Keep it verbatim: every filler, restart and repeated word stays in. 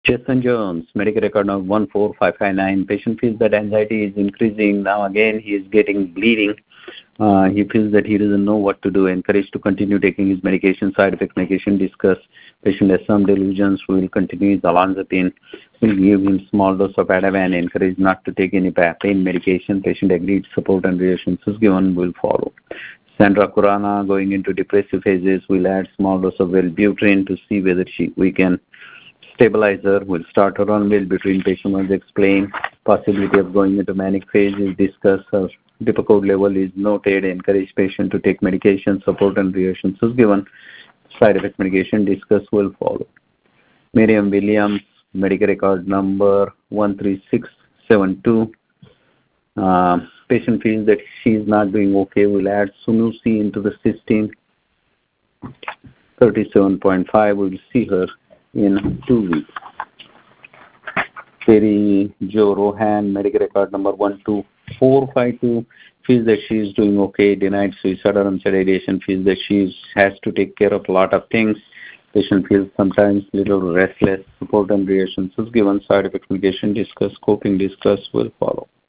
Jason Jones, medical record number one four five five nine. Patient feels that anxiety is increasing. Now again, he is getting bleeding. Uh, he feels that he doesn't know what to do. Encouraged to continue taking his medication. Side effect medication discussed. Patient has some delusions. We will continue his olanzapine. We'll give him small dose of Ativan. Encouraged not to take any pain medication. Patient agreed. Support and reassurances given will follow. Sandra Kurana going into depressive phases. We'll add small dose of Wellbutrin to see whether she we can stabilize her. We'll start her on Wellbutrin. Patient wants to explain possibility of going into manic phase is discussed. Her Depakote level is noted. Encourage patient to take medication. Support and reassurances given. Side effect medication discussed will follow. Miriam Williams, medical record number one three six seven two. Uh, patient feels that she is not doing okay. We'll add Sunusi into the system. thirty-seven point five. We'll see her in two weeks. Terry Jo Rohan, medical record number one two four five two. Feels that she is doing okay. Denied suicide or unsaid ideation. Feels that she has to take care of a lot of things. Patient feels sometimes little restless. Support and reassurances given. Side effect medication discussed. Coping discussed will follow.